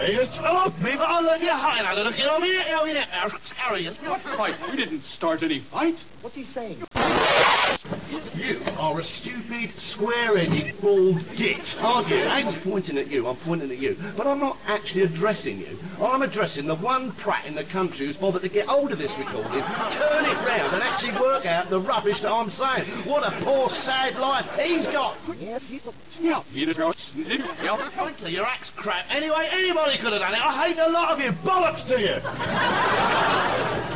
You told me, but I'll let you hide out of the kill me. Carry Fight. We didn't start any fight. What's he saying? You are a stupid, square-headed, bald git, aren't you? I'm pointing at you, I'm pointing at you. But I'm not actually addressing you. I'm addressing the one prat in the country who's bothered to get hold of this recording, turn it round and actually work out the rubbish that I'm saying. What a poor, sad life he's got. Yes, he's the... Frankly, your act's crap. Anyway, anybody could have done it. I hate a lot of you. Bollocks to you.